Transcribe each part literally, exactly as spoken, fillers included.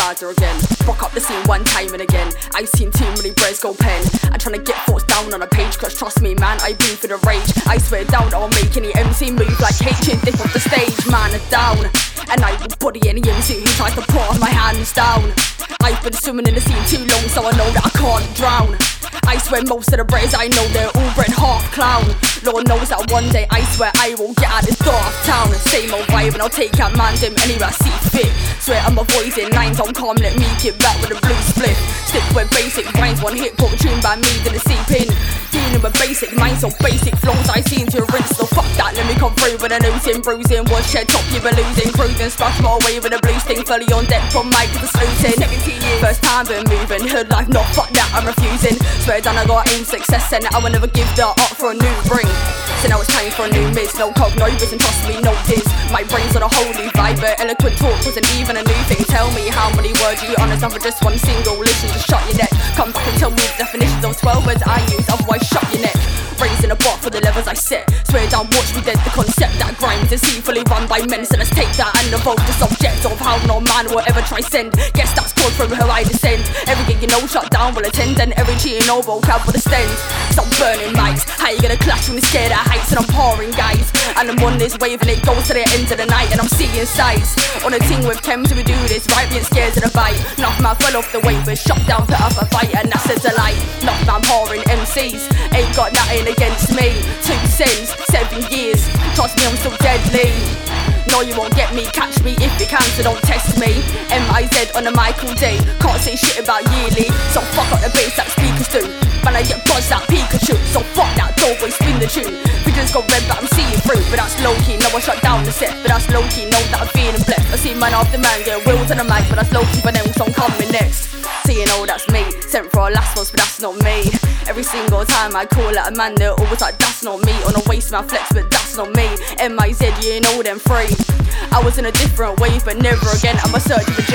harder again. Rock up the scene one time and again. I've seen too many breads go pen. I'm trying to get thoughts down on a page, cause trust me man, I've been for the rage. I swear down I'll make any M C move like H and dip off the stage. Man are down, and I will body any M C who tries to put my hands down. I've been swimming in the scene too long, so I know that I can't drown. I swear most of the Brits I know they're all bred half clown. Lord knows that one day I swear I will get out this daft town. Same old vibe and I'll take out man them anywhere I see fit. Swear I'm avoiding lines on calm, let me get back with a blue split. Stick with basic rhymes, one hit hop tune by me, then it's seep in. Dealing with basic minds, so basic flows I seem to rinse. So fuck that, let me come through with a losing, bruising. Watch head top, you were losing, cruising. Splash more away with a blue sting, fully on deck from mic to the sluicing. seventeen years, first time been moving, hood life, not fuck that, I'm refusing. Swear down I got aim success and I will never give that up for a new ring. So now it's time for a new miss, no cog, no reason, trust me, no diss. My brain's on a holy vibe, but eloquent talk wasn't even a new thing. Tell me how many words you understand for just one single listen, just shut your neck. Come back and tell me the definitions of twelve words I use, otherwise shut your neck. Raising a bar for the levels I set. Swear down, watch me dead, the concept that grind is evilly run by men. So let's take that and evolve the subject of how no man will ever try send. Guess that's called from who I descend. Everything you know shut down will attend, and every cheating oboe cab will extend. Stop burning mics, how you gonna clash when you're scared of heights? And I'm pouring guys, and I'm on this wave and it goes to the end of the night. And I'm seeing sights on a ting with chems, we do this right, being scared of the bite. Enough man fell off the wave, but shut down, put up a fight, and that's a delight. Enough man pouring M Cs, ain't got nothing against me. Two cents, seven years, trust me I'm still deadly. No you won't get me, catch me if you can, so don't test me. M I Z on the mic all day, can't say shit about yearly. So fuck up the bass that speakers do, man I get buzzed like Pikachu. So fuck that, don't waste spin the tune. Visions got red but I'm seeing through, but that's low key, no I shut down the set. But that's low key, know that I'm feeling blessed. I see man after man get wheels on the mic, but that's low key for them, so I'm coming next. So you know that's me, sent for our last ones, but that's not me. Every single time I call out a man, they're always like, that's not me. On a waist man flex, but that's not me. M I Z, you know them free. I was in a different wave, but never again. I'm a searching for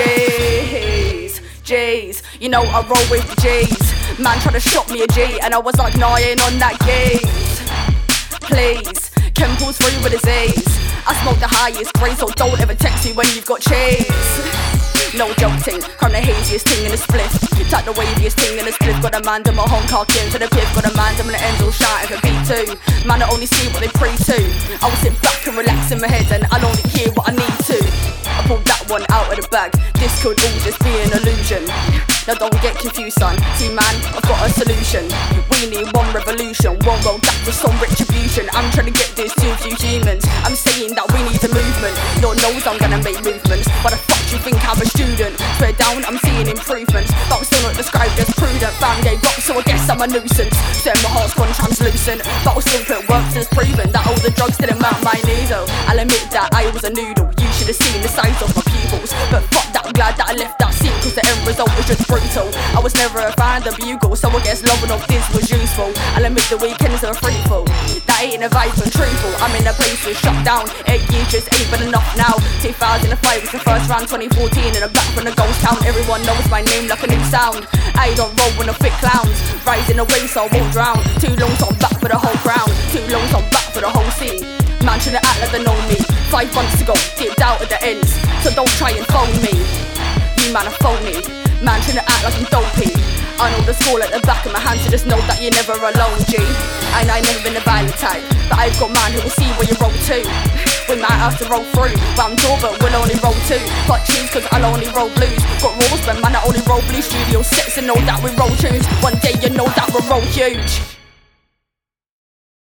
J's, J's. You know I roll with the J's. Man tried to shot me a G, and I was like, nah, I ain't on that gaze. Please, Ken pulls through with his A's. I smoke the highest grade, so don't ever text me when you've got chase. No joking, I'm the haziest thing in the split. Type the waviest thing in the split. Got a man to my home car into the piff. Got a man to my ends all shouting for B two. Man I only see what they pray to. I will sit back and relax in my head, and I'll only hear what I need to. I pulled that one out of the bag. This could all just be an illusion. Now don't get confused son, see man, I've got a solution. We need one revolution, one world back to some retribution. I'm trying to get this to a few humans. I'm saying that we need a movement. Lord knows I'm gonna make movements, but the fuck do you think I'm a student? Swear down, I'm seeing improvements, but I'm still not described as prudent. Fam gave up, so I guess I'm a nuisance. Said my heart's gone translucent, but I'll still put work since proven that all the drugs didn't melt my needle. I'll admit that I was a noodle, you should have seen the size of my pupils. But fuck that, I'm glad that I left that scene, cause the end result was just brutal. I was never a fan of the bugle, so I guess loving of this was useful. I'll admit the weekends are fruitful, that ain't a vibe and truthful. I'm in a place that's shut down, eight years just ain't been enough now. Two thousand five was the first round, twenty fourteen and I'm back from the ghost town. Everyone knows my name like a new sound. I don't roll with no thick clowns, rising away so I won't drown. Too long so I'm back for the whole crown, too long so I'm back for the whole scene. Man shouldn't act like they know me, five months ago, dipped out at the ends. So don't try and phone me, you man are phony. Man shouldn't act like I'm dopey. I know the score at the back of my hand, so just know that you're never alone, G. And I never been a violent type, but I've got man who will see where you roll to. We might have to roll through, round door but we'll only roll two. Got tunes cause I'll only roll blues. Got rules but man I only roll blue. Studio sets and know that we roll tunes. One day you know that we'll roll huge.